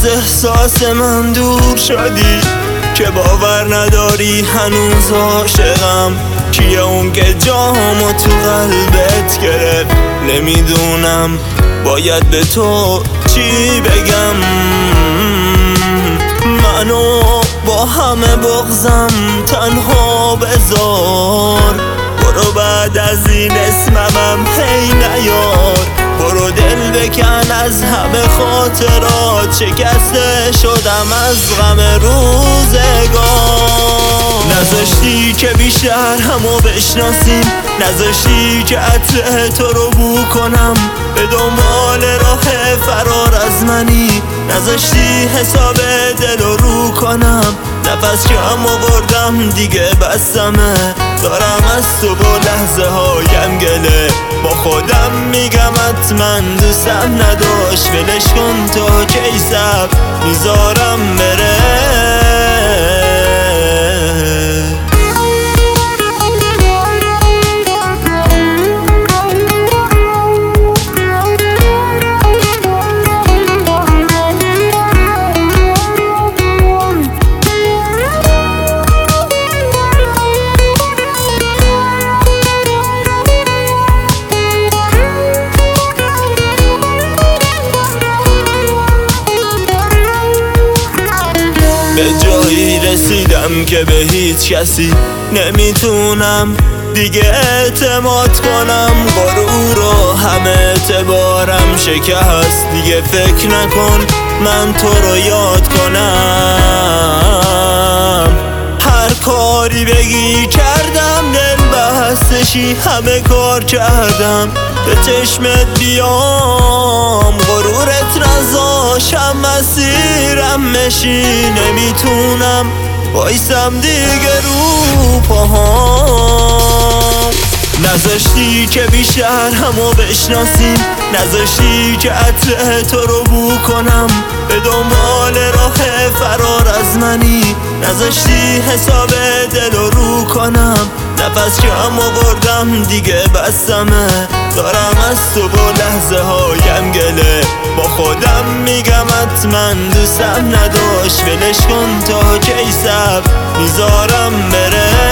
از احساس من دور شدی که باور نداری هنوز عاشقم. کیه اون که جامو تو قلبت گرفت؟ نمیدونم باید به تو چی بگم. منو با همه بغضم تنها بذار. برو بعد از این اسمم هی نیار. برو دل بکن از همه خاطرات. شکسته شدم از غم روزگار. نذاشتی که بیشتر همو بشناسیم، نذاشتی که عطر تو رو بو کنم. به دنبال راه فرار از منی، نذاشتی حساب دل رو کنم. نفس کم آوردم دیگه بسمه. دارم از تو با لحظه هایم گله. با خودم میگم حتما دوستم نداشت. ولش کن تا کی صبر میذارم بره. به جایی رسیدم که به هیچ کسی نمیتونم دیگه اعتماد کنم. غرور و همه اعتبارم شکست. دیگه فکر نکن من تو رو یاد کنم. هر کاری بگی کردم، دل بستشی همه کار کردم. به چشمت بیام غرورت نذاشم مسیرم مشی. نمیتونم وایسم دیگه رو پاهام. نذاشتی که بیشتر همو بشناسیم، نذاشتی که عطر تو رو بو کنم. به دنبال راه فرار از منی، نذاشتی حساب دل رو کنم. نفس کم آوردم دیگه بسمه. دارم از تو با لحظه هایم گله. با خودم میگم حتما دوستم نداشت. ولش کن تا کی صبر میذارم بره.